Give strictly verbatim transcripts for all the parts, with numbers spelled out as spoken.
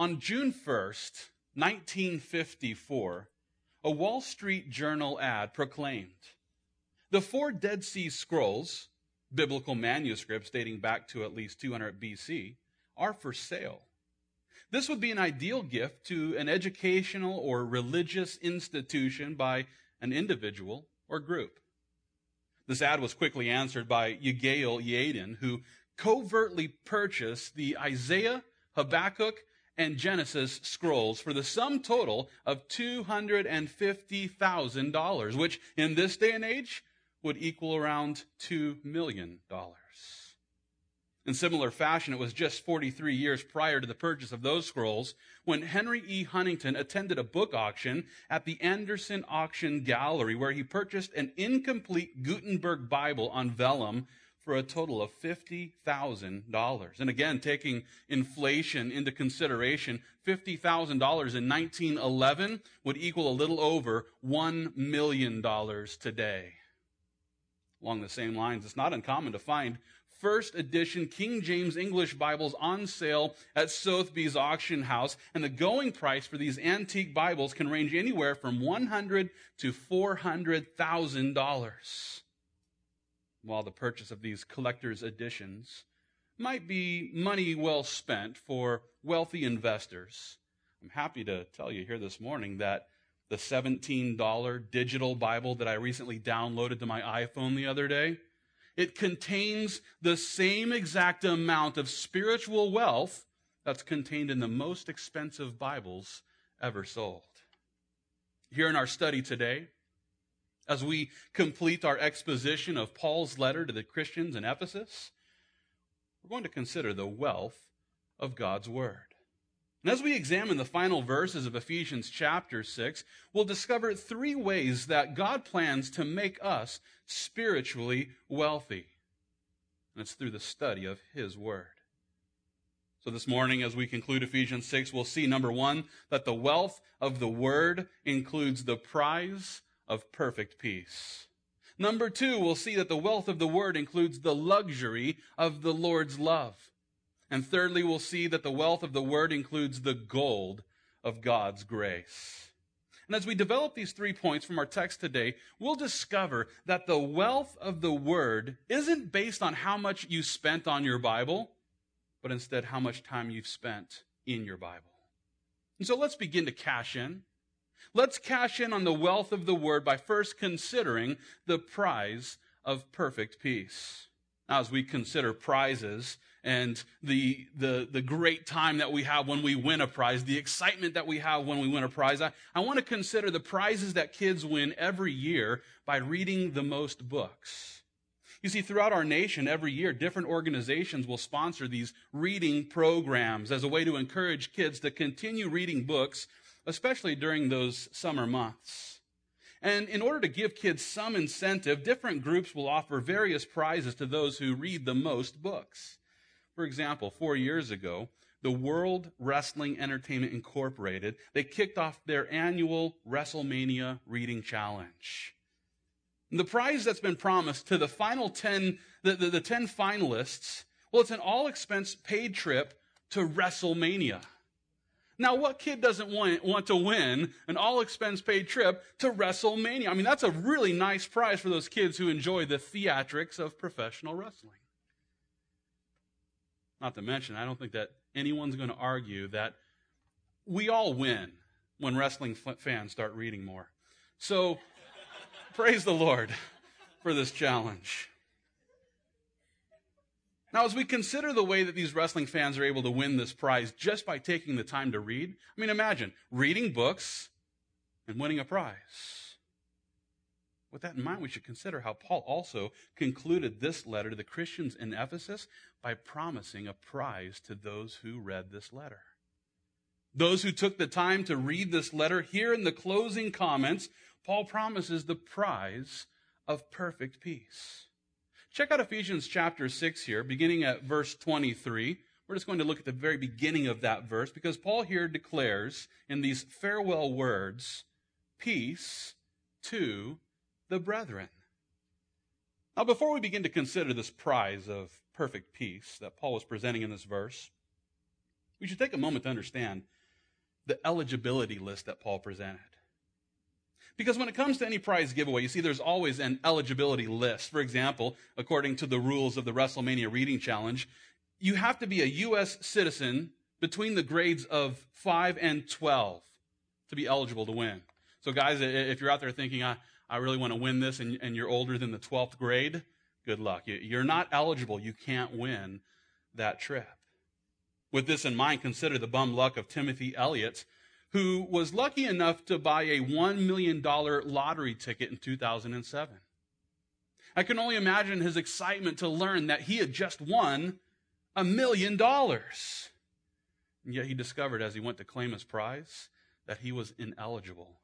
On June first, nineteen fifty-four, a Wall Street Journal ad proclaimed, "The four Dead Sea Scrolls, biblical manuscripts dating back to at least two hundred B C, are for sale. This would be an ideal gift to an educational or religious institution by an individual or group." This ad was quickly answered by Yigael Yadin, who covertly purchased the Isaiah, Habakkuk, and Genesis scrolls for the sum total of two hundred fifty thousand dollars, which in this day and age would equal around two million dollars. In similar fashion, it was just forty-three years prior to the purchase of those scrolls when Henry E. Huntington attended a book auction at the Anderson Auction Gallery, where he purchased an incomplete Gutenberg Bible on vellum for a total of fifty thousand dollars. And again, taking inflation into consideration, fifty thousand dollars in nineteen eleven would equal a little over one million dollars today. Along the same lines, it's not uncommon to find first edition King James English Bibles on sale at Sotheby's auction house, and the going price for these antique Bibles can range anywhere from one hundred thousand dollars to four hundred thousand dollars. While the purchase of these collector's editions might be money well spent for wealthy investors, I'm happy to tell you here this morning that the seventeen dollars digital Bible that I recently downloaded to my iPhone the other day, it contains the same exact amount of spiritual wealth that's contained in the most expensive Bibles ever sold. Here in our study today, as we complete our exposition of Paul's letter to the Christians in Ephesus, we're going to consider the wealth of God's Word. And as we examine the final verses of Ephesians chapter six, we'll discover three ways that God plans to make us spiritually wealthy. And it's through the study of His Word. So this morning, as we conclude Ephesians six, we'll see, number one, that the wealth of the Word includes the prize of perfect peace. Number two, we'll see that the wealth of the Word includes the luxury of the Lord's love. And thirdly, we'll see that the wealth of the Word includes the gold of God's grace. And as we develop these three points from our text today, we'll discover that the wealth of the Word isn't based on how much you spent on your Bible, but instead how much time you've spent in your Bible. And so let's begin to cash in. Let's cash in on the wealth of the Word by first considering the prize of perfect peace. Now, as we consider prizes and the, the, the great time that we have when we win a prize, the excitement that we have when we win a prize, I, I want to consider the prizes that kids win every year by reading the most books. You see, throughout our nation, every year, different organizations will sponsor these reading programs as a way to encourage kids to continue reading books, especially during those summer months. And in order to give kids some incentive, different groups will offer various prizes to those who read the most books. For example, four years ago, the World Wrestling Entertainment Incorporated, they kicked off their annual WrestleMania Reading Challenge. And the prize that's been promised to the final ten, the, the, the ten finalists, well, it's an all-expense paid trip to WrestleMania. Now, what kid doesn't want, want to win an all-expense-paid trip to WrestleMania? I mean, that's a really nice prize for those kids who enjoy the theatrics of professional wrestling. Not to mention, I don't think that anyone's going to argue that we all win when wrestling f- fans start reading more. So, praise the Lord for this challenge. Now, as we consider the way that these wrestling fans are able to win this prize just by taking the time to read, I mean, imagine reading books and winning a prize. With that in mind, we should consider how Paul also concluded this letter to the Christians in Ephesus by promising a prize to those who read this letter. Those who took the time to read this letter, here in the closing comments, Paul promises the prize of perfect peace. Check out Ephesians chapter six here, beginning at verse twenty-three. We're just going to look at the very beginning of that verse because Paul here declares in these farewell words, peace to the brethren. Now, before we begin to consider this prize of perfect peace that Paul was presenting in this verse, we should take a moment to understand the eligibility list that Paul presented. Because when it comes to any prize giveaway, you see there's always an eligibility list. For example, according to the rules of the WrestleMania Reading Challenge, you have to be a U S citizen between the grades of five and twelve to be eligible to win. So guys, if you're out there thinking, I, I really want to win this, and, and you're older than the twelfth grade, good luck. You're not eligible. You can't win that trip. With this in mind, consider the bum luck of Timothy Elliott, who was lucky enough to buy a one million dollars lottery ticket in two thousand seven. I can only imagine his excitement to learn that he had just won a million dollars. And yet he discovered as he went to claim his prize that he was ineligible.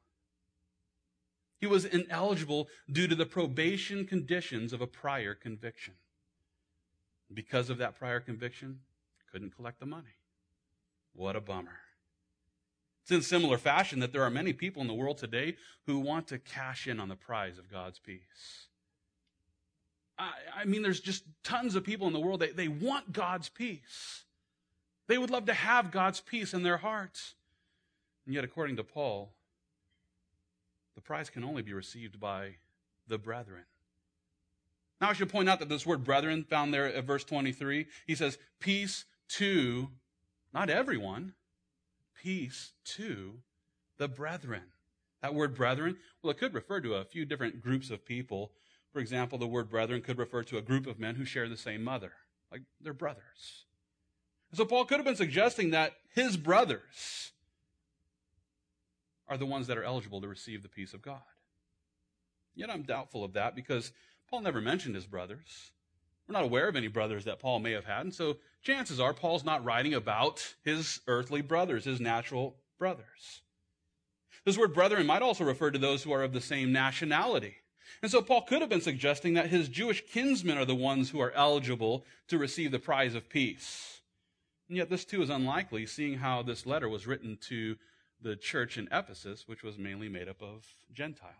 He was ineligible due to the probation conditions of a prior conviction. Because of that prior conviction, couldn't collect the money. What a bummer. It's in similar fashion that there are many people in the world today who want to cash in on the prize of God's peace. I, I mean, there's just tons of people in the world that they want God's peace. They would love to have God's peace in their hearts. And yet, according to Paul, the prize can only be received by the brethren. Now, I should point out that this word brethren found there at verse twenty-three, he says, peace to, not everyone, peace to the brethren. That word brethren, well, it could refer to a few different groups of people. For example, the word brethren could refer to a group of men who share the same mother, like they're brothers. So Paul could have been suggesting that his brothers are the ones that are eligible to receive the peace of God. Yet I'm doubtful of that because Paul never mentioned his brothers. We're not aware of any brothers that Paul may have had, and so chances are Paul's not writing about his earthly brothers, his natural brothers. This word brethren might also refer to those who are of the same nationality. And so Paul could have been suggesting that his Jewish kinsmen are the ones who are eligible to receive the prize of peace. And yet this too is unlikely, seeing how this letter was written to the church in Ephesus, which was mainly made up of Gentiles.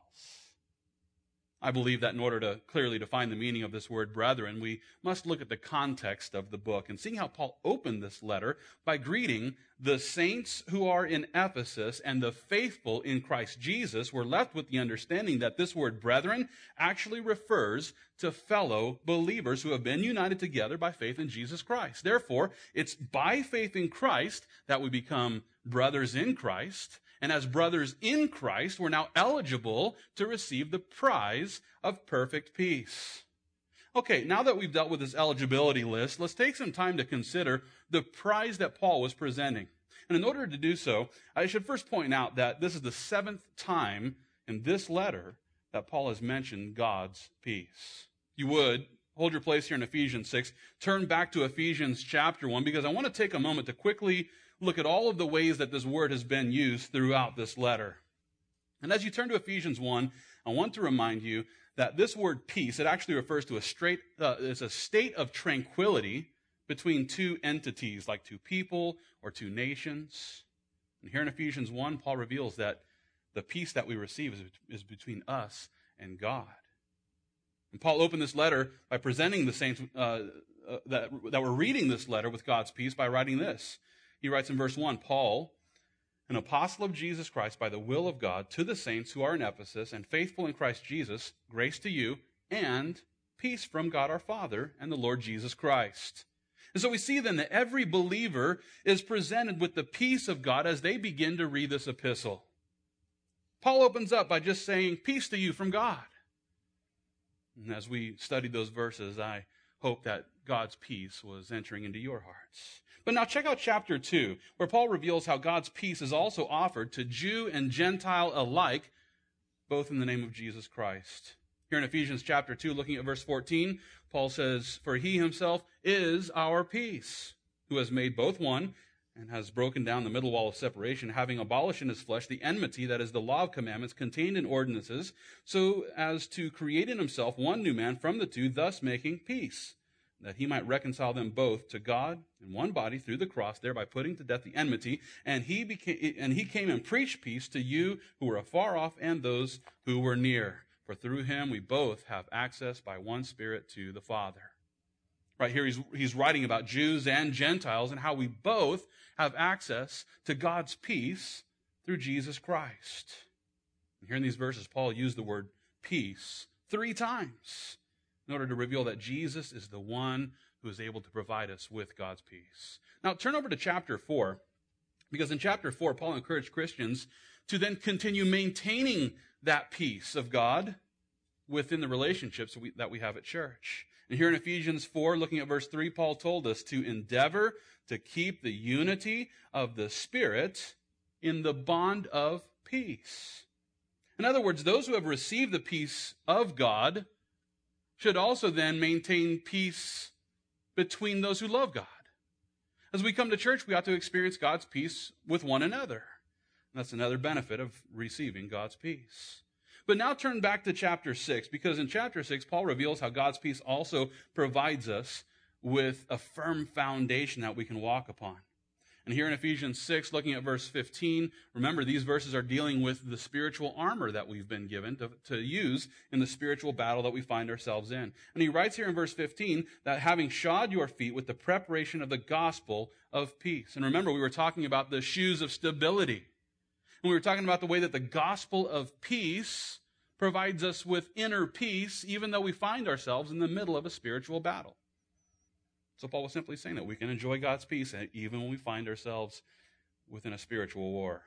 I believe that in order to clearly define the meaning of this word brethren, we must look at the context of the book and seeing how Paul opened this letter by greeting the saints who are in Ephesus and the faithful in Christ Jesus. We're left with the understanding that this word brethren actually refers to fellow believers who have been united together by faith in Jesus Christ. Therefore, it's by faith in Christ that we become brothers in Christ. And as brothers in Christ, we're now eligible to receive the prize of perfect peace. Okay, now that we've dealt with this eligibility list, let's take some time to consider the prize that Paul was presenting. And in order to do so, I should first point out that this is the seventh time in this letter that Paul has mentioned God's peace. You would hold your place here in Ephesians six. Turn back to Ephesians chapter one, because I want to take a moment to quickly look at all of the ways that this word has been used throughout this letter. And as you turn to Ephesians one, I want to remind you that this word peace, it actually refers to a straight, uh, it's a state of tranquility between two entities, like two people or two nations. And here in Ephesians one, Paul reveals that the peace that we receive is, is between us and God. And Paul opened this letter by presenting the saints uh, uh, that, that were reading this letter with God's peace by writing this. He writes in verse one, Paul, an apostle of Jesus Christ by the will of God, to the saints who are in Ephesus and faithful in Christ Jesus, grace to you and peace from God our Father and the Lord Jesus Christ. And so we see then that every believer is presented with the peace of God as they begin to read this epistle. Paul opens up by just saying, peace to you from God. And as we studied those verses, I hope that God's peace was entering into your hearts. But now check out chapter two, where Paul reveals how God's peace is also offered to Jew and Gentile alike, both in the name of Jesus Christ. Here in Ephesians chapter two, looking at verse fourteen, Paul says, for he himself is our peace, who has made both one and has broken down the middle wall of separation, having abolished in his flesh the enmity, that is the law of commandments contained in ordinances, so as to create in himself one new man from the two, thus making peace, that he might reconcile them both to God in one body through the cross, thereby putting to death the enmity. And he became, and he came and preached peace to you who were afar off and those who were near. For through him we both have access by one Spirit to the Father. Right here, he's, he's writing about Jews and Gentiles and how we both have access to God's peace through Jesus Christ. And here in these verses, Paul used the word peace three times in order to reveal that Jesus is the one who is able to provide us with God's peace. Now, turn over to chapter four, because in chapter four, Paul encouraged Christians to then continue maintaining that peace of God within the relationships that we, that we have at church. And here in Ephesians four, looking at verse three, Paul told us to endeavor to keep the unity of the Spirit in the bond of peace. In other words, those who have received the peace of God should also then maintain peace between those who love God. As we come to church, we ought to experience God's peace with one another. And that's another benefit of receiving God's peace. But now turn back to chapter six, because in chapter six, Paul reveals how God's peace also provides us with a firm foundation that we can walk upon. And here in Ephesians six, looking at verse fifteen, remember these verses are dealing with the spiritual armor that we've been given to, to use in the spiritual battle that we find ourselves in. And he writes here in verse fifteen that having shod your feet with the preparation of the gospel of peace. And remember, we were talking about the shoes of stability. And we were talking about the way that the gospel of peace provides us with inner peace, even though we find ourselves in the middle of a spiritual battle. So Paul was simply saying that we can enjoy God's peace even when we find ourselves within a spiritual war.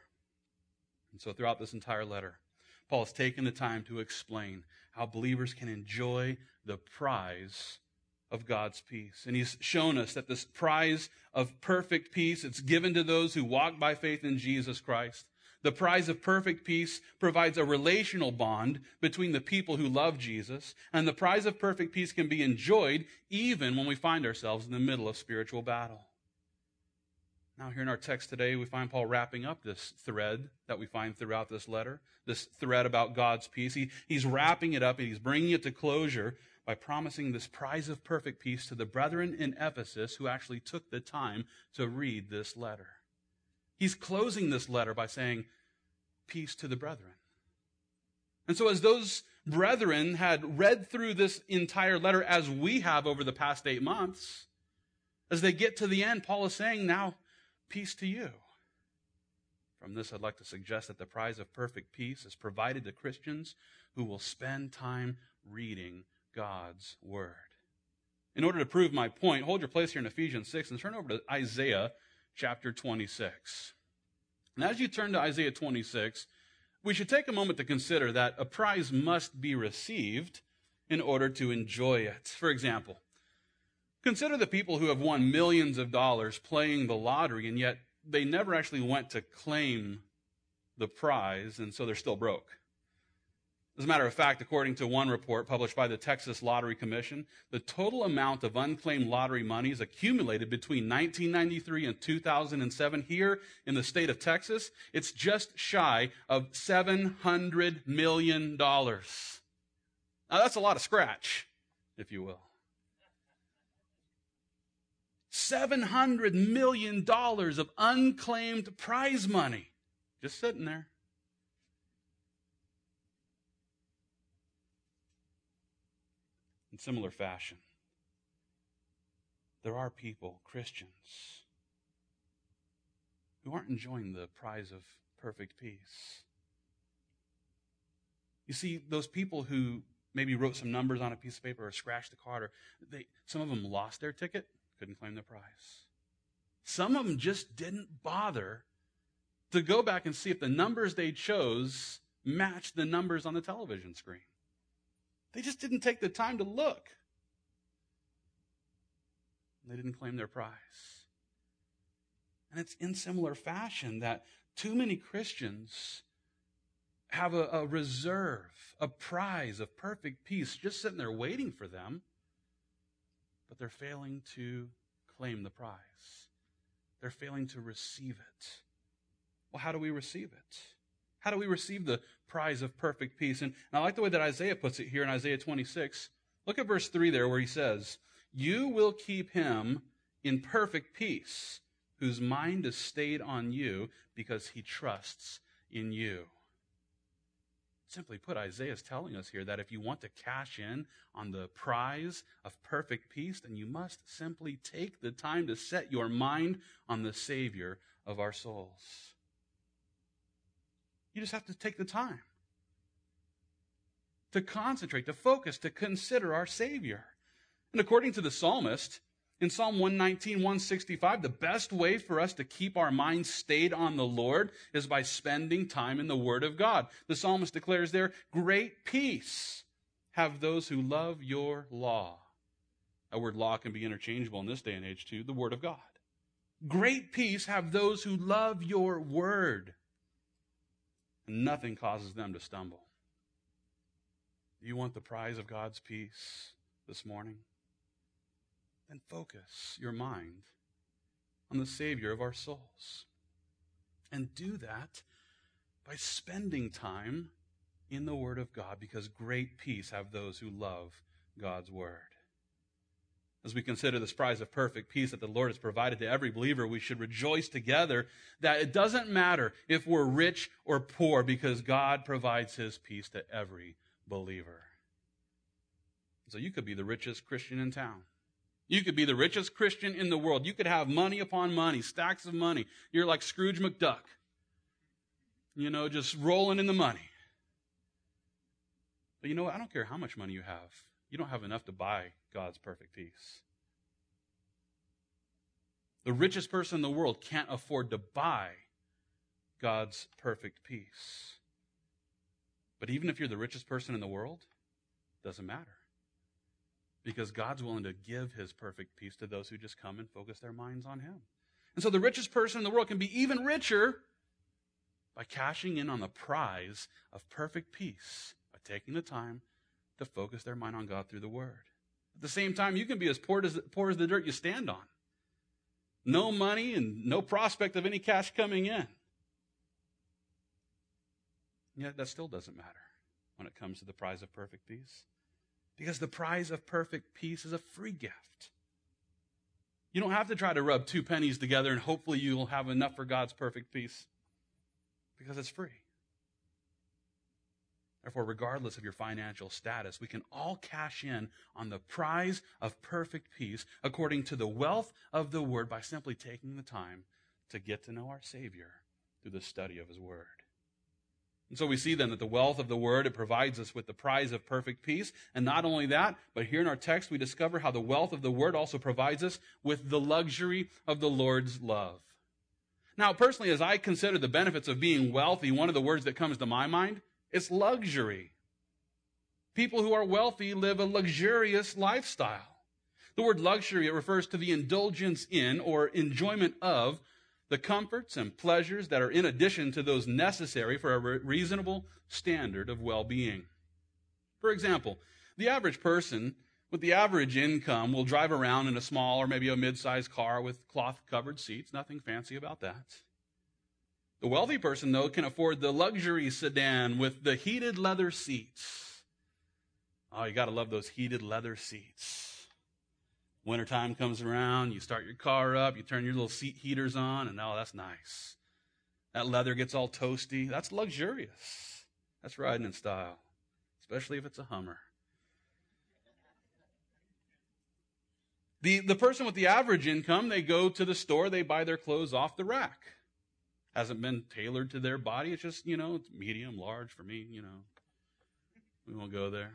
And so throughout this entire letter, Paul has taken the time to explain how believers can enjoy the prize of God's peace. And he's shown us that this prize of perfect peace, it's given to those who walk by faith in Jesus Christ. The prize of perfect peace provides a relational bond between the people who love Jesus, and the prize of perfect peace can be enjoyed even when we find ourselves in the middle of spiritual battle. Now, here in our text today, we find Paul wrapping up this thread that we find throughout this letter, this thread about God's peace. He, he's wrapping it up and he's bringing it to closure by promising this prize of perfect peace to the brethren in Ephesus who actually took the time to read this letter. He's closing this letter by saying, peace to the brethren. And so as those brethren had read through this entire letter as we have over the past eight months, as they get to the end, Paul is saying, now, peace to you. From this, I'd like to suggest that the prize of perfect peace is provided to Christians who will spend time reading God's word. In order to prove my point, hold your place here in Ephesians six and turn over to Isaiah chapter twenty-six. And as you turn to Isaiah twenty-six, we should take a moment to consider that a prize must be received in order to enjoy it. For example, consider the people who have won millions of dollars playing the lottery, and yet they never actually went to claim the prize, and so they're still broke. As a matter of fact, according to one report published by the Texas Lottery Commission, the total amount of unclaimed lottery monies accumulated between nineteen ninety-three and two thousand seven here in the state of Texas, it's just shy of seven hundred million dollars. Now, that's a lot of scratch, if you will. seven hundred million dollars of unclaimed prize money just sitting there. In similar fashion, there are people, Christians, who aren't enjoying the prize of perfect peace. You see, those people who maybe wrote some numbers on a piece of paper or scratched the card, or they, some of them lost their ticket, couldn't claim the prize. Some of them just didn't bother to go back and see if the numbers they chose matched the numbers on the television screen. They just didn't take the time to look. They didn't claim their prize. And it's in similar fashion that too many Christians have a, a reserve, a prize of perfect peace just sitting there waiting for them, but they're failing to claim the prize. They're failing to receive it. Well, how do we receive it? How do we receive the prize of perfect peace? And, and I like the way that Isaiah puts it here in Isaiah twenty-six. Look at verse three there where he says, "You will keep him in perfect peace, whose mind is stayed on you because he trusts in you." Simply put, Isaiah is telling us here that if you want to cash in on the prize of perfect peace, then you must simply take the time to set your mind on the Savior of our souls. You just have to take the time to concentrate, to focus, to consider our Savior. And according to the psalmist, in Psalm one nineteen, one sixty-five, the best way for us to keep our minds stayed on the Lord is by spending time in the Word of God. The psalmist declares there, great peace have those who love your law. That word law can be interchangeable in this day and age too, the Word of God. Great peace have those who love your Word. And nothing causes them to stumble. Do you want the prize of God's peace this morning? Then focus your mind on the Savior of our souls. And do that by spending time in the Word of God, because great peace have those who love God's Word. As we consider this prize of perfect peace that the Lord has provided to every believer, we should rejoice together that it doesn't matter if we're rich or poor, because God provides His peace to every believer. So you could be the richest Christian in town. You could be the richest Christian in the world. You could have money upon money, stacks of money. You're like Scrooge McDuck, you know, just rolling in the money. But you know what? I don't care how much money you have. You don't have enough to buy God's perfect peace. The richest person in the world can't afford to buy God's perfect peace. But even if you're the richest person in the world, it doesn't matter. Because God's willing to give His perfect peace to those who just come and focus their minds on Him. And so the richest person in the world can be even richer by cashing in on the prize of perfect peace, by taking the time to focus their mind on God through the Word. At the same time, you can be as poor as, poor as the dirt you stand on. No money and no prospect of any cash coming in. Yet that still doesn't matter when it comes to the prize of perfect peace. Because the prize of perfect peace is a free gift. You don't have to try to rub two pennies together and hopefully you'll have enough for God's perfect peace. Because it's free. Therefore, regardless of your financial status, we can all cash in on the prize of perfect peace according to the wealth of the Word by simply taking the time to get to know our Savior through the study of His Word. And so we see then that the wealth of the Word, it provides us with the prize of perfect peace. And not only that, but here in our text we discover how the wealth of the Word also provides us with the luxury of the Lord's love. Now, personally, as I consider the benefits of being wealthy, one of the words that comes to my mind is luxury. People who are wealthy live a luxurious lifestyle. The word luxury, it refers to the indulgence in or enjoyment of the comforts and pleasures that are in addition to those necessary for a reasonable standard of well-being. For example, the average person with the average income will drive around in a small or maybe a mid-sized car with cloth-covered seats. Nothing fancy about that. The wealthy person, though, can afford the luxury sedan with the heated leather seats. Oh, you got to love those heated leather seats. Wintertime comes around, you start your car up, you turn your little seat heaters on, and oh, that's nice. That leather gets all toasty. That's luxurious. That's riding in style, especially if it's a Hummer. The, the person with the average income, they go to the store, they buy their clothes off the rack. Hasn't been tailored to their body. It's just, you know, it's medium, large for me, you know. We won't go there.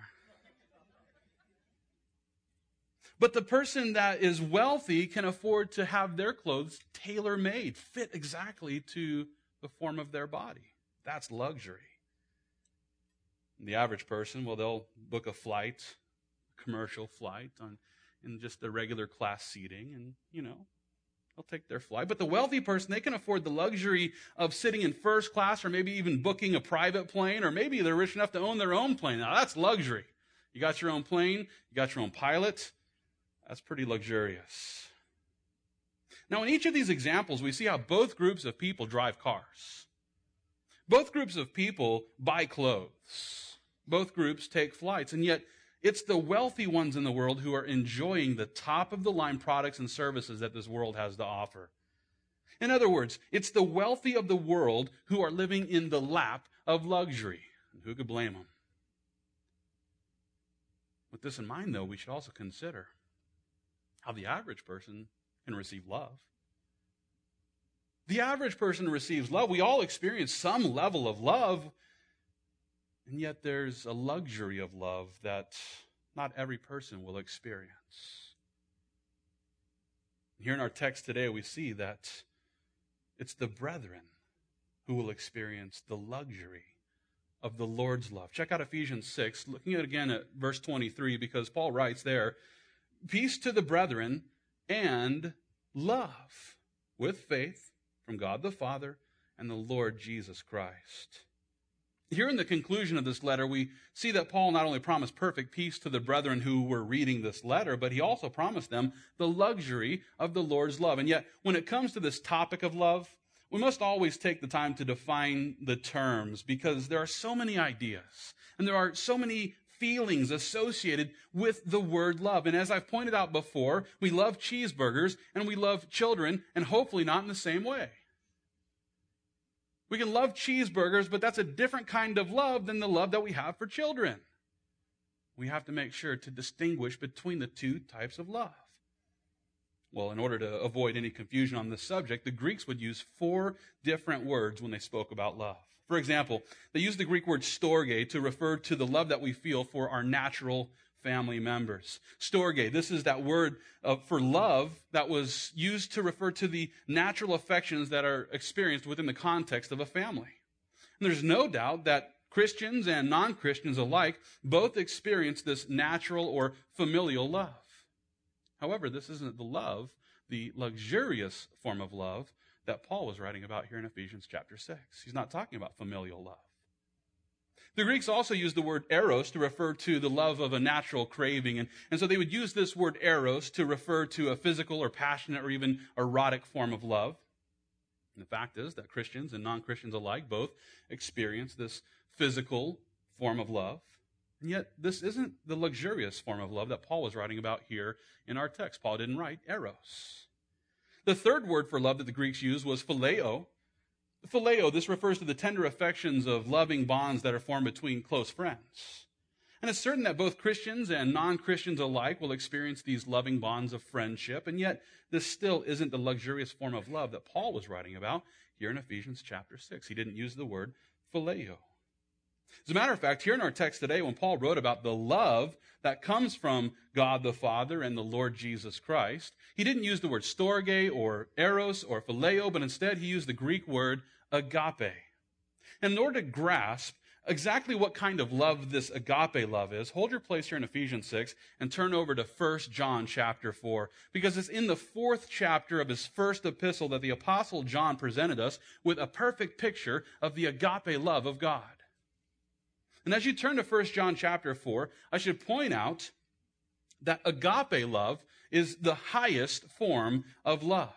But the person that is wealthy can afford to have their clothes tailor-made, fit exactly to the form of their body. That's luxury. And the average person, well, they'll book a flight, a commercial flight, on in just the regular class seating, and, you know, they'll take their flight. But the wealthy person, they can afford the luxury of sitting in first class or maybe even booking a private plane, or maybe they're rich enough to own their own plane. Now, that's luxury. You got your own plane, you got your own pilot. That's pretty luxurious. Now, in each of these examples, we see how both groups of people drive cars. Both groups of people buy clothes. Both groups take flights. And yet, it's the wealthy ones in the world who are enjoying the top-of-the-line products and services that this world has to offer. In other words, it's the wealthy of the world who are living in the lap of luxury. Who could blame them? With this in mind, though, we should also consider how the average person can receive love. The average person receives love. We all experience some level of love, and yet there's a luxury of love that not every person will experience. Here in our text today, we see that it's the brethren who will experience the luxury of the Lord's love. Check out Ephesians six, looking at again at verse twenty-three, because Paul writes there, peace to the brethren and love with faith from God the Father and the Lord Jesus Christ. Here in the conclusion of this letter, we see that Paul not only promised perfect peace to the brethren who were reading this letter, but he also promised them the luxury of the Lord's love. And yet, when it comes to this topic of love, we must always take the time to define the terms, because there are so many ideas and there are so many feelings associated with the word love. And as I've pointed out before, we love cheeseburgers and we love children, and hopefully not in the same way. We can love cheeseburgers, but that's a different kind of love than the love that we have for children. We have to make sure to distinguish between the two types of love. Well, in order to avoid any confusion on this subject, the Greeks would use four different words when they spoke about love. For example, they used the Greek word storge to refer to the love that we feel for our natural family members. Storge, this is that word uh, for love that was used to refer to the natural affections that are experienced within the context of a family. And there's no doubt that Christians and non-Christians alike both experience this natural or familial love. However, this isn't the love, the luxurious form of love that Paul was writing about here in Ephesians chapter six. He's not talking about familial love. The Greeks also used the word eros to refer to the love of a natural craving. And, and so they would use this word eros to refer to a physical or passionate or even erotic form of love. And the fact is that Christians and non-Christians alike both experience this physical form of love. And yet this isn't the luxurious form of love that Paul was writing about here in our text. Paul didn't write eros. The third word for love that the Greeks used was phileo. Phileo, this refers to the tender affections of loving bonds that are formed between close friends. And it's certain that both Christians and non-Christians alike will experience these loving bonds of friendship, and yet this still isn't the luxurious form of love that Paul was writing about here in Ephesians chapter six. He didn't use the word phileo. As a matter of fact, here in our text today, when Paul wrote about the love that comes from God the Father and the Lord Jesus Christ, he didn't use the word storge or eros or phileo, but instead he used the Greek word agape. And in order to grasp exactly what kind of love this agape love is, hold your place here in Ephesians six and turn over to First John chapter four, because it's in the fourth chapter of his first epistle that the Apostle John presented us with a perfect picture of the agape love of God. And as you turn to First John chapter four, I should point out that agape love is the highest form of love.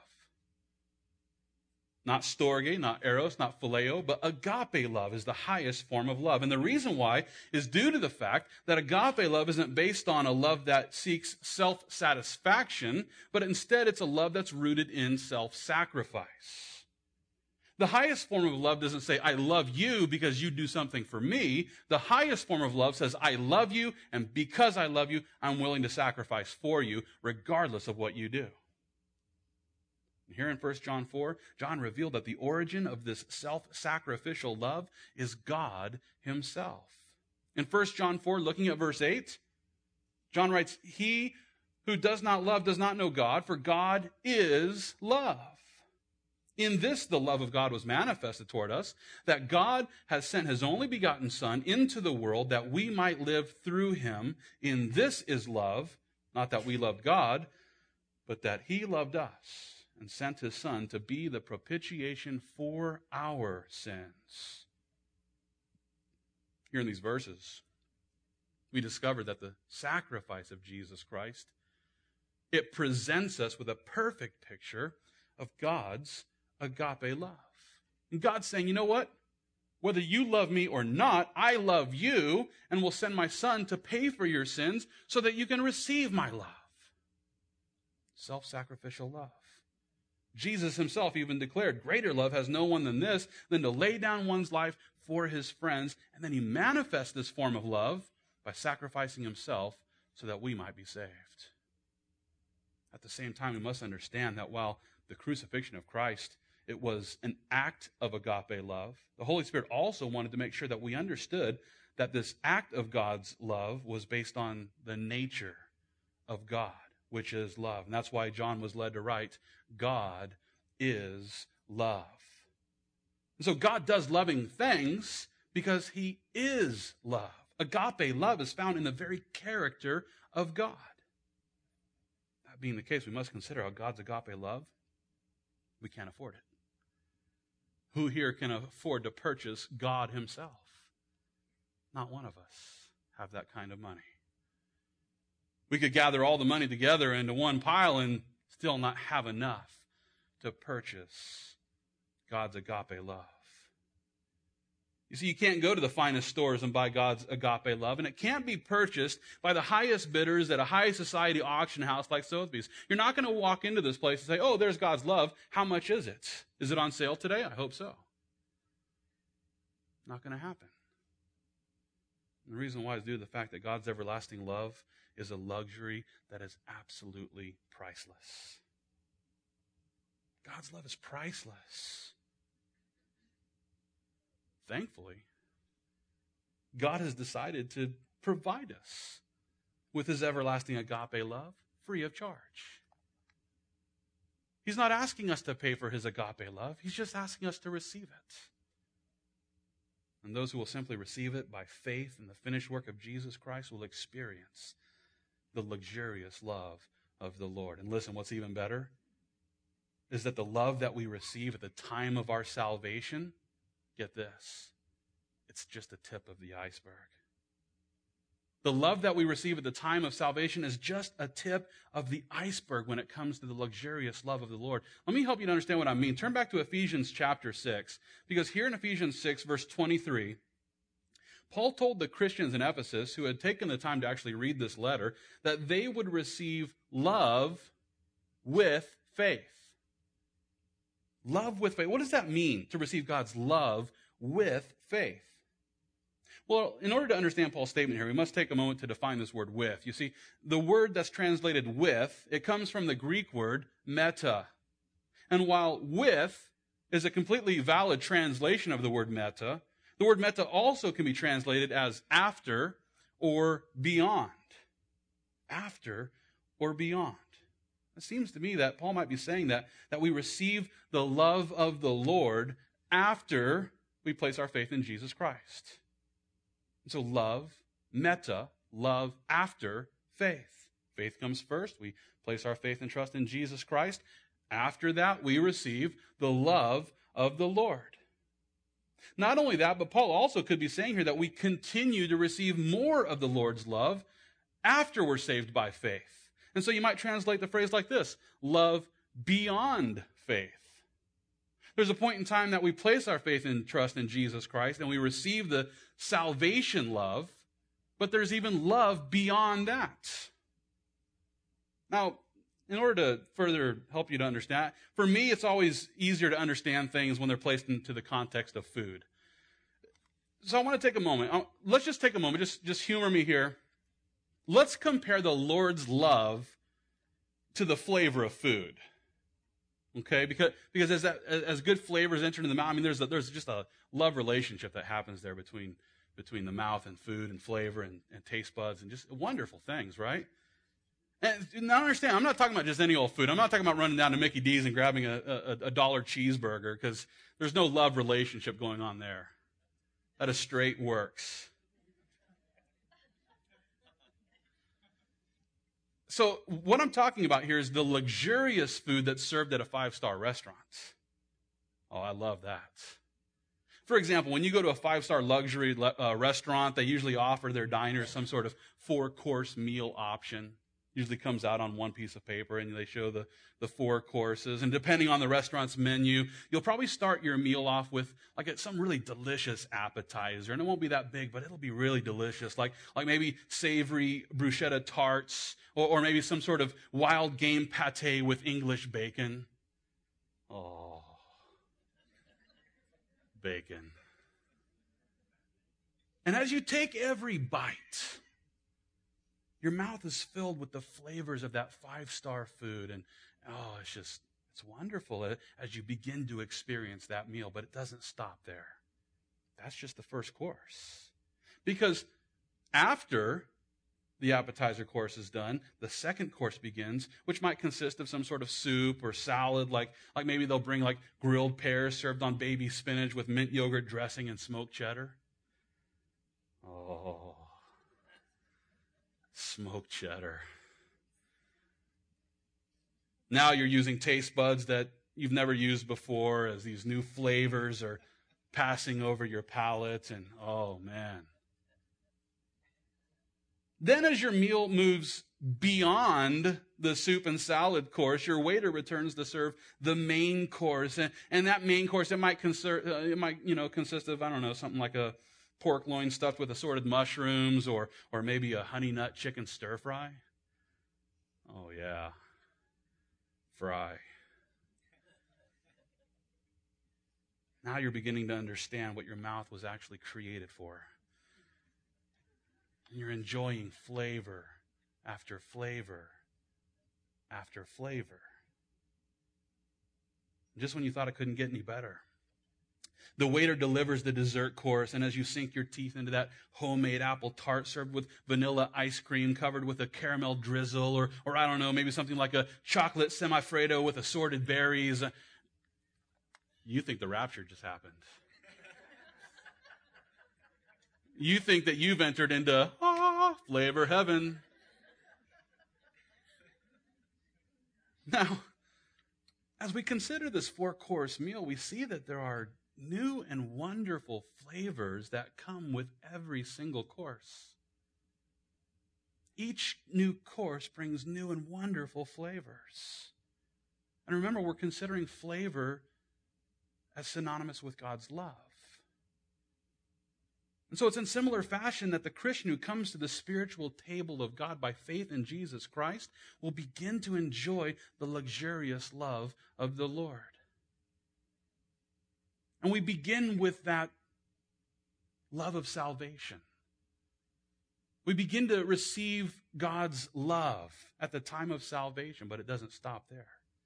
Not storge, not eros, not phileo, but agape love is the highest form of love. And the reason why is due to the fact that agape love isn't based on a love that seeks self-satisfaction, but instead it's a love that's rooted in self-sacrifice. The highest form of love doesn't say, I love you because you do something for me. The highest form of love says, I love you, and because I love you, I'm willing to sacrifice for you, regardless of what you do. And here in First John four, John revealed that the origin of this self-sacrificial love is God himself. In First John four, looking at verse eight, John writes, he who does not love does not know God, for God is love. In this, the love of God was manifested toward us, that God has sent his only begotten Son into the world that we might live through him. In this is love, not that we loved God, but that he loved us and sent his Son to be the propitiation for our sins. Here in these verses, we discover that the sacrifice of Jesus Christ, it presents us with a perfect picture of God's agape love. And God's saying, you know what? Whether you love me or not, I love you and will send my Son to pay for your sins so that you can receive my love. Self-sacrificial love. Jesus himself even declared, greater love has no one than this, than to lay down one's life for his friends. And then he manifests this form of love by sacrificing himself so that we might be saved. At the same time, we must understand that while the crucifixion of Christ, it was an act of agape love, the Holy Spirit also wanted to make sure that we understood that this act of God's love was based on the nature of God, which is love. And that's why John was led to write, God is love. And so God does loving things because he is love. Agape love is found in the very character of God. That being the case, we must consider how God's agape love, we can't afford it. Who here can afford to purchase God himself? Not one of us have that kind of money. We could gather all the money together into one pile and still not have enough to purchase God's agape love. You see, you can't go to the finest stores and buy God's agape love, and it can't be purchased by the highest bidders at a high society auction house like Sotheby's. You're not going to walk into this place and say, oh, there's God's love. How much is it? Is it on sale today? I hope so. Not going to happen. And the reason why is due to the fact that God's everlasting love is a luxury that is absolutely priceless. God's love is priceless. Thankfully, God has decided to provide us with his everlasting agape love free of charge. He's not asking us to pay for his agape love. He's just asking us to receive it. And those who will simply receive it by faith in the finished work of Jesus Christ will experience the luxurious love of the Lord. And listen, what's even better is that the love that we receive at the time of our salvation, get this, it's just a tip of the iceberg. The love that we receive at the time of salvation is just a tip of the iceberg when it comes to the luxurious love of the Lord. Let me help you to understand what I mean. Turn back to Ephesians chapter six, because here in Ephesians six, verse twenty-three, Paul told the Christians in Ephesus who had taken the time to actually read this letter that they would receive love with faith. Love with faith. What does that mean, to receive God's love with faith? Well, in order to understand Paul's statement here, we must take a moment to define this word with. You see, the word that's translated with, it comes from the Greek word meta. And while with is a completely valid translation of the word meta, the word meta also can be translated as after or beyond. After or beyond. It seems to me that Paul might be saying that, that we receive the love of the Lord after we place our faith in Jesus Christ. And so love, meta, love after faith. Faith comes first. We place our faith and trust in Jesus Christ. After that, we receive the love of the Lord. Not only that, but Paul also could be saying here that we continue to receive more of the Lord's love after we're saved by faith. And so you might translate the phrase like this: love beyond faith. There's a point in time that we place our faith and trust in Jesus Christ and we receive the salvation love, but there's even love beyond that. Now, in order to further help you to understand, for me, it's always easier to understand things when they're placed into the context of food. So I want to take a moment. Let's just take a moment. Just, just humor me here. Let's compare the Lord's love to the flavor of food. Okay, because because as that as good flavors enter into the mouth, I mean, there's a, there's just a love relationship that happens there between between the mouth and food and flavor and, and taste buds and just wonderful things, right? And now understand, I'm not talking about just any old food. I'm not talking about running down to Mickey D's and grabbing a, a, a dollar cheeseburger, because there's no love relationship going on there. That is straight works. So what I'm talking about here is the luxurious food that's served at a five-star restaurant. Oh, I love that. For example, when you go to a five-star luxury uh, restaurant, they usually offer their diners some sort of four-course meal option. Usually comes out on one piece of paper, and they show the, the four courses. And depending on the restaurant's menu, you'll probably start your meal off with like a, some really delicious appetizer. And it won't be that big, but it'll be really delicious. Like, like maybe savory bruschetta tarts, or, or maybe some sort of wild game pate with English bacon. Oh, bacon. And as you take every bite, your mouth is filled with the flavors of that five-star food. And oh, it's just, it's wonderful as you begin to experience that meal. But it doesn't stop there. That's just the first course. Because after the appetizer course is done, the second course begins, which might consist of some sort of soup or salad, like, like maybe they'll bring like grilled pears served on baby spinach with mint yogurt dressing and smoked cheddar. Oh, smoked cheddar. Now you're using taste buds that you've never used before as these new flavors are passing over your palate, and oh man. Then as your meal moves beyond the soup and salad course, your waiter returns to serve the main course. And, and that main course, it might, consert, uh, it might you know, consist of, I don't know, something like a pork loin stuffed with assorted mushrooms, or, or maybe a honey nut chicken stir fry. Oh, yeah. Fry. Now you're beginning to understand what your mouth was actually created for. And you're enjoying flavor after flavor after flavor. Just when you thought it couldn't get any better. The waiter delivers the dessert course, and as you sink your teeth into that homemade apple tart served with vanilla ice cream covered with a caramel drizzle, or, or I don't know, maybe something like a chocolate semifreddo with assorted berries, you think the rapture just happened. You think that you've entered into ah, flavor heaven. Now, as we consider this four-course meal, we see that there are new and wonderful flavors that come with every single course. Each new course brings new and wonderful flavors. And remember, we're considering flavor as synonymous with God's love. And so it's in similar fashion that the Christian who comes to the spiritual table of God by faith in Jesus Christ will begin to enjoy the luxurious love of the Lord. And we begin with that love of salvation. We begin to receive God's love at the time of salvation, but it doesn't stop there.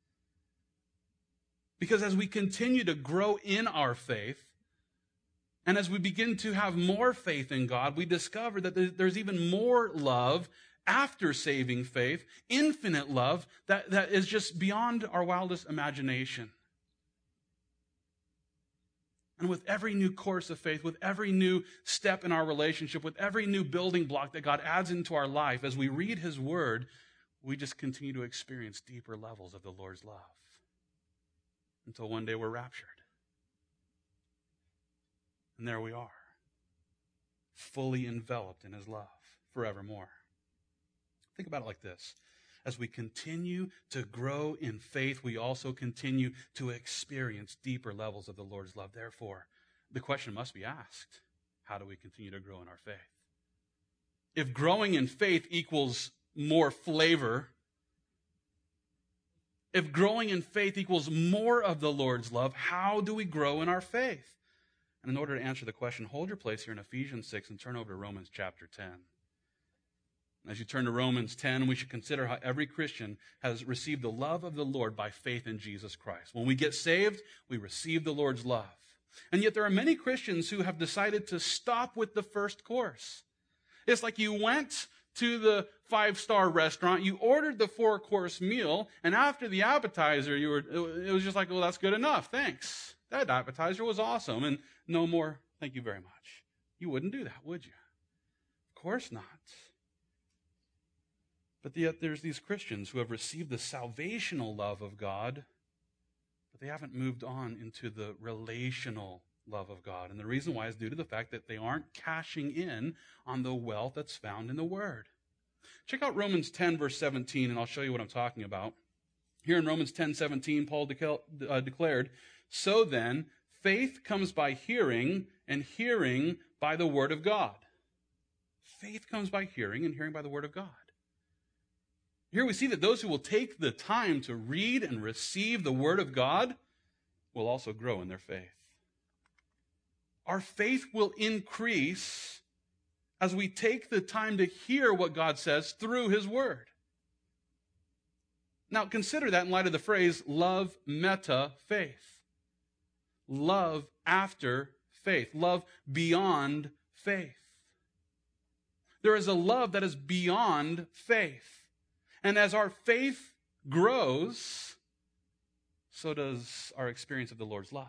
Because as we continue to grow in our faith, and as we begin to have more faith in God, we discover that there's even more love after saving faith, infinite love that, that is just beyond our wildest imagination. And with every new course of faith, with every new step in our relationship, with every new building block that God adds into our life, as we read His Word, we just continue to experience deeper levels of the Lord's love until one day we're raptured. And there we are, fully enveloped in His love forevermore. Think about it like this. As we continue to grow in faith, we also continue to experience deeper levels of the Lord's love. Therefore, the question must be asked, how do we continue to grow in our faith? If growing in faith equals more flavor, if growing in faith equals more of the Lord's love, how do we grow in our faith? And in order to answer the question, hold your place here in Ephesians six and turn over to Romans chapter ten. As you turn to Romans ten, we should consider how every Christian has received the love of the Lord by faith in Jesus Christ. When we get saved, we receive the Lord's love. And yet there are many Christians who have decided to stop with the first course. It's like you went to the five-star restaurant, you ordered the four-course meal, and after the appetizer, you were it was just like, well, that's good enough, thanks. That appetizer was awesome, and no more, thank you very much. You wouldn't do that, would you? Of course not. But yet there's these Christians who have received the salvational love of God, but they haven't moved on into the relational love of God. And the reason why is due to the fact that they aren't cashing in on the wealth that's found in the Word. Check out Romans ten, verse seventeen, and I'll show you what I'm talking about. Here in Romans ten, seventeen, Paul uh, declared, "So then, faith comes by hearing, and hearing by the Word of God." Faith comes by hearing, and hearing by the Word of God. Here we see that those who will take the time to read and receive the Word of God will also grow in their faith. Our faith will increase as we take the time to hear what God says through His Word. Now, consider that in light of the phrase, love meta faith. Love after faith. Love beyond faith. There is a love that is beyond faith. And as our faith grows, so does our experience of the Lord's love.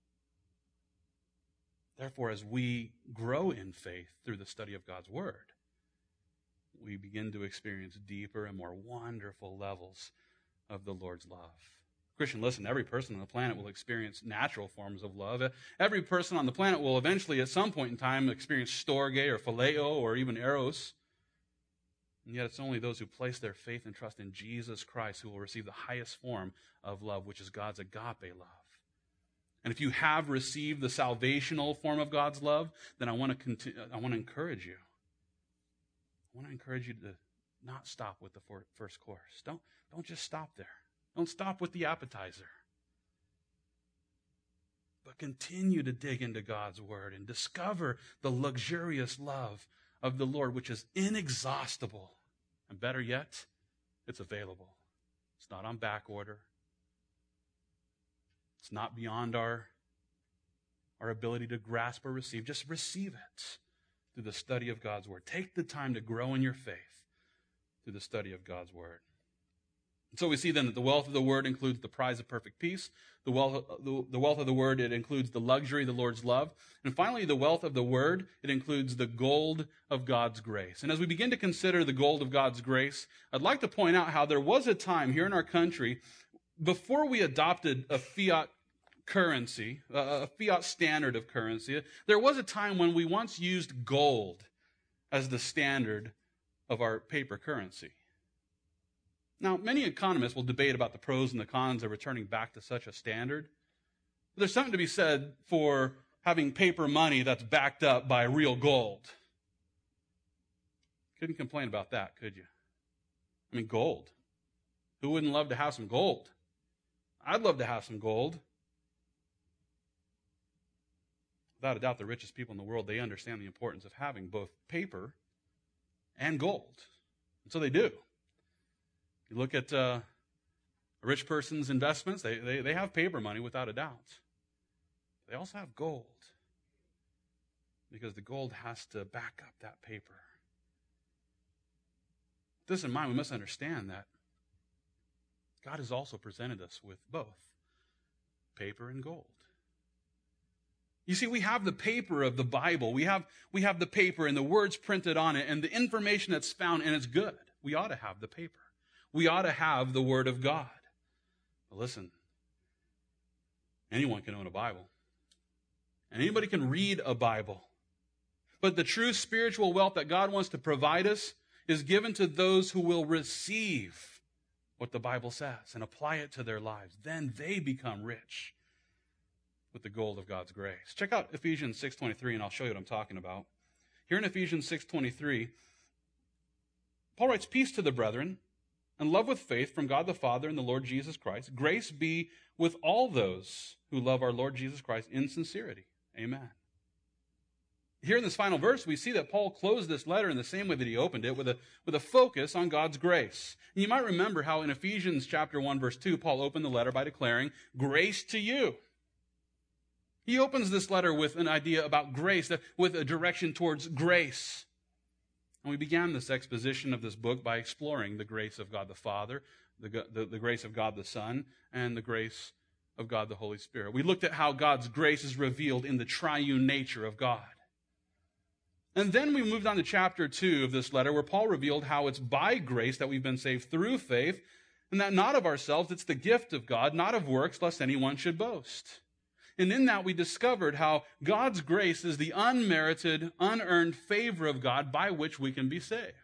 Therefore, as we grow in faith through the study of God's Word, we begin to experience deeper and more wonderful levels of the Lord's love. Christian, listen, every person on the planet will experience natural forms of love. Every person on the planet will eventually, at some point in time, experience storge or phileo or even eros. And yet it's only those who place their faith and trust in Jesus Christ who will receive the highest form of love, which is God's agape love. And if you have received the salvational form of God's love, then I want to continue, I want to encourage you. I want to encourage you to not stop with the first course. Don't, don't just stop there. Don't stop with the appetizer. But continue to dig into God's Word and discover the luxurious love of the Lord, which is inexhaustible. And better yet, it's available. It's not on back order. It's not beyond our, our ability to grasp or receive. Just receive it through the study of God's Word. Take the time to grow in your faith through the study of God's Word. And so we see then that the wealth of the Word includes the prize of perfect peace. The wealth, the, the wealth of the Word, it includes the luxury of the Lord's love. And finally, the wealth of the Word, it includes the gold of God's grace. And as we begin to consider the gold of God's grace, I'd like to point out how there was a time here in our country before we adopted a fiat currency, a fiat standard of currency. There was a time when we once used gold as the standard of our paper currency. Now, many economists will debate about the pros and the cons of returning back to such a standard. But there's something to be said for having paper money that's backed up by real gold. Couldn't complain about that, could you? I mean, gold. Who wouldn't love to have some gold? I'd love to have some gold. Without a doubt, the richest people in the world, they understand the importance of having both paper and gold. And so they do. You look at uh, a rich person's investments, they, they, they have paper money without a doubt. They also have gold, because the gold has to back up that paper. With this in mind, we must understand that God has also presented us with both paper and gold. You see, we have the paper of the Bible. We have, we have the paper and the words printed on it and the information that's found, and it's good. We ought to have the paper. We ought to have the Word of God. But listen, anyone can own a Bible. And anybody can read a Bible. But the true spiritual wealth that God wants to provide us is given to those who will receive what the Bible says and apply it to their lives. Then they become rich with the gold of God's grace. Check out Ephesians six twenty-three, and I'll show you what I'm talking about. Here in Ephesians six twenty-three, Paul writes, "Peace to the brethren, and love with faith from God the Father and the Lord Jesus Christ. Grace be with all those who love our Lord Jesus Christ in sincerity." Amen. Here in this final verse, we see that Paul closed this letter in the same way that he opened it, with a, with a focus on God's grace. And you might remember how in Ephesians chapter one, verse two, Paul opened the letter by declaring, "Grace to you." He opens this letter with an idea about grace, with a direction towards grace. And we began this exposition of this book by exploring the grace of God the Father, the, the, the grace of God the Son, and the grace of God the Holy Spirit. We looked at how God's grace is revealed in the triune nature of God. And then we moved on to chapter two of this letter, where Paul revealed how it's by grace that we've been saved through faith, and that not of ourselves, it's the gift of God, not of works, lest anyone should boast. And in that we discovered how God's grace is the unmerited, unearned favor of God by which we can be saved.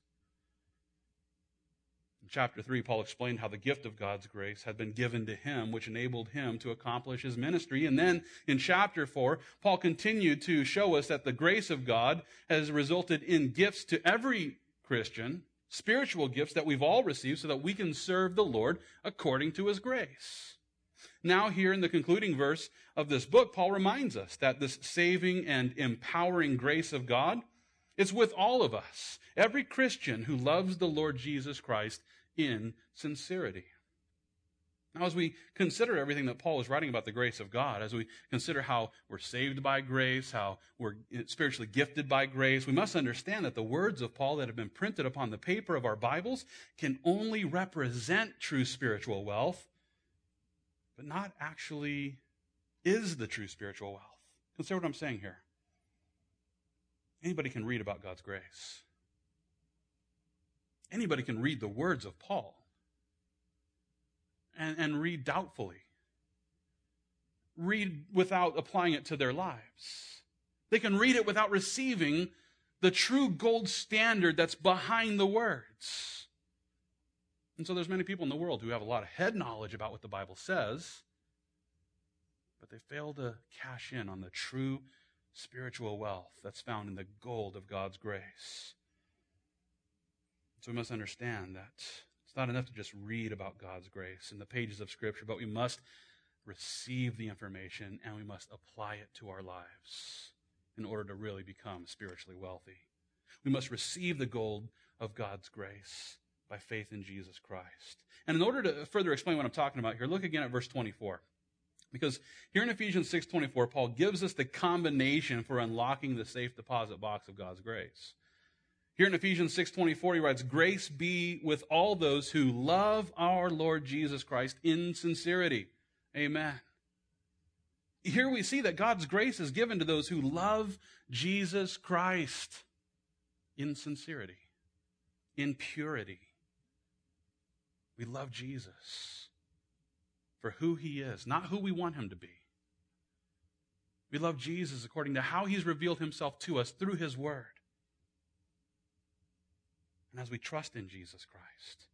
In chapter three, Paul explained how the gift of God's grace had been given to him, which enabled him to accomplish his ministry. And then in chapter four, Paul continued to show us that the grace of God has resulted in gifts to every Christian, spiritual gifts that we've all received so that we can serve the Lord according to his grace. Now here in the concluding verse of this book, Paul reminds us that this saving and empowering grace of God is with all of us, every Christian who loves the Lord Jesus Christ in sincerity. Now, as we consider everything that Paul is writing about the grace of God, as we consider how we're saved by grace, how we're spiritually gifted by grace, we must understand that the words of Paul that have been printed upon the paper of our Bibles can only represent true spiritual wealth, but not actually is the true spiritual wealth. Consider what I'm saying here. Anybody can read about God's grace. Anybody can read the words of Paul and, and read doubtfully. Read without applying it to their lives. They can read it without receiving the true gold standard that's behind the words. And so there's many people in the world who have a lot of head knowledge about what the Bible says, but they fail to cash in on the true spiritual wealth that's found in the gold of God's grace. So we must understand that it's not enough to just read about God's grace in the pages of Scripture, but we must receive the information and we must apply it to our lives in order to really become spiritually wealthy. We must receive the gold of God's grace by faith in Jesus Christ. And in order to further explain what I'm talking about here, look again at verse twenty-four. Because here in Ephesians six twenty-four, Paul gives us the combination for unlocking the safe deposit box of God's grace. Here in Ephesians six twenty-four, he writes, "Grace be with all those who love our Lord Jesus Christ in sincerity." Amen. Here we see that God's grace is given to those who love Jesus Christ in sincerity, in purity. We love Jesus for who he is, not who we want him to be. We love Jesus according to how he's revealed himself to us through his word. And as we trust in Jesus Christ,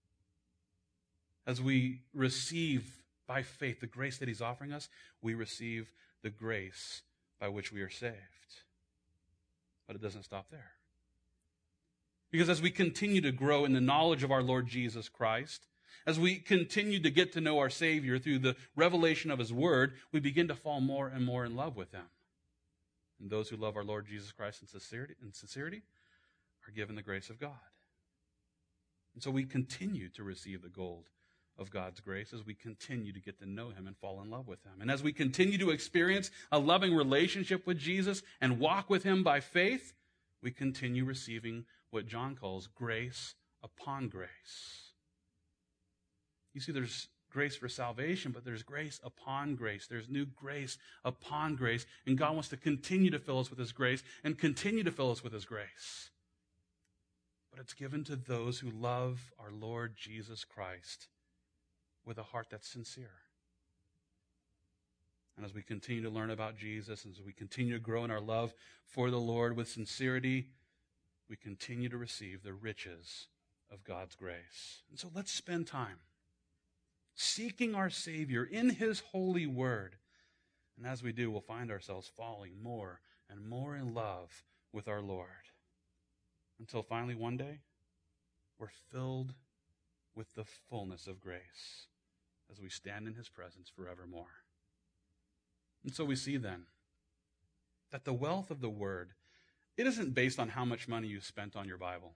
as we receive by faith the grace that he's offering us, we receive the grace by which we are saved. But it doesn't stop there. Because as we continue to grow in the knowledge of our Lord Jesus Christ, as we continue to get to know our Savior through the revelation of his word, we begin to fall more and more in love with him. And those who love our Lord Jesus Christ in sincerity, in sincerity are given the grace of God. And so we continue to receive the gold of God's grace as we continue to get to know him and fall in love with him. And as we continue to experience a loving relationship with Jesus and walk with him by faith, we continue receiving what John calls grace upon grace. You see, there's grace for salvation, but there's grace upon grace. There's new grace upon grace. And God wants to continue to fill us with his grace and continue to fill us with his grace. But it's given to those who love our Lord Jesus Christ with a heart that's sincere. And as we continue to learn about Jesus, and as we continue to grow in our love for the Lord with sincerity, we continue to receive the riches of God's grace. And so let's spend time seeking our Savior in his holy word. And as we do, we'll find ourselves falling more and more in love with our Lord. Until finally one day, we're filled with the fullness of grace as we stand in his presence forevermore. And so we see then that the wealth of the word, it isn't based on how much money you spent on your Bible.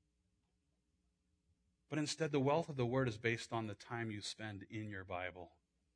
But instead, the wealth of the word is based on the time you spend in your Bible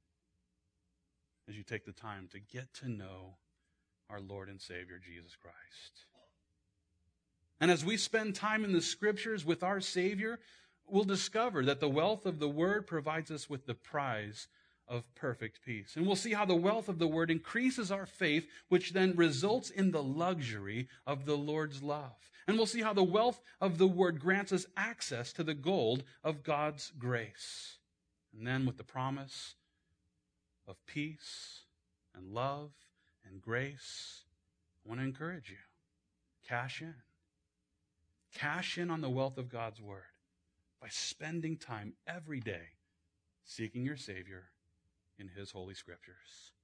as you take the time to get to know our Lord and Savior, Jesus Christ. And as we spend time in the Scriptures with our Savior, we'll discover that the wealth of the Word provides us with the prize of perfect peace. And we'll see how the wealth of the Word increases our faith, which then results in the luxury of the Lord's love. And we'll see how the wealth of the Word grants us access to the gold of God's grace. And then with the promise of peace and love and grace, I want to encourage you. Cash in. Cash in on the wealth of God's word by spending time every day seeking your Savior in his holy scriptures.